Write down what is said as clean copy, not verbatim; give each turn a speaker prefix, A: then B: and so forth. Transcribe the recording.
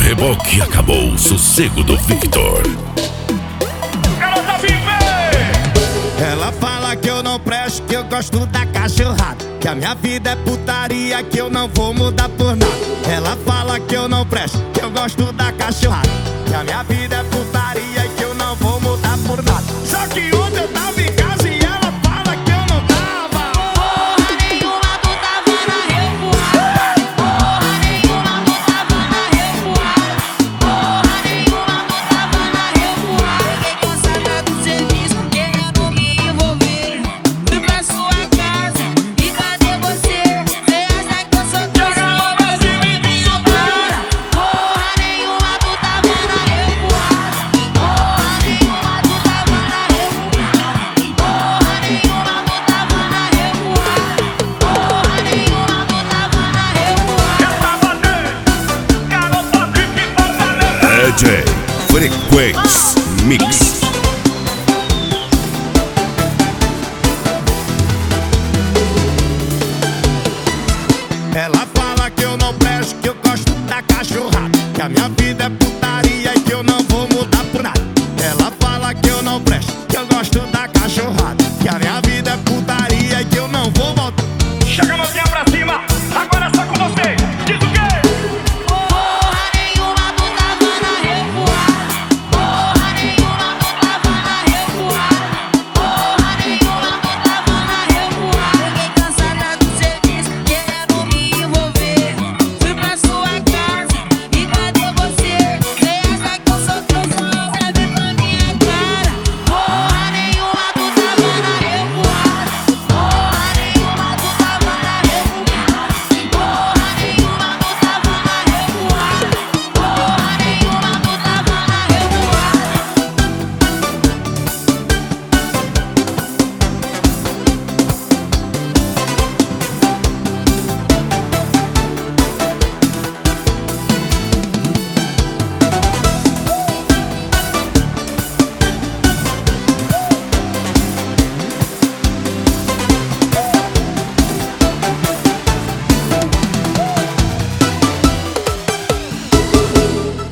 A: reboque acabou o sossego do Victor.
B: Ela fala que eu não presto, que eu gosto da cachorrada, que a minha vida é putaria, que eu não vou mudar por nada. Ela fala que eu não presto, que eu gosto da cachorrada, que a minha vida é putaria, que eu não vou mudar por nada. Só que ontem eu tava em casa e ela fala que eu não tava.
C: Porra nenhuma, tu tava na revoada. Porra nenhuma, tu tava na revoada. Porra nenhuma, tu tava na revoada. Fiquei cansada do serviço, querendo me envolver. Fui pra sua casa e cadê você? Cê acha que eu sou trouxa, mas de me para. Porra nenhuma, tu tava na revoada. Porra nenhuma, tu tava na revoada. Porra nenhuma, tu tava na revoada. Porra nenhuma, tu tava na revoada.
A: DJ Frequency Mix.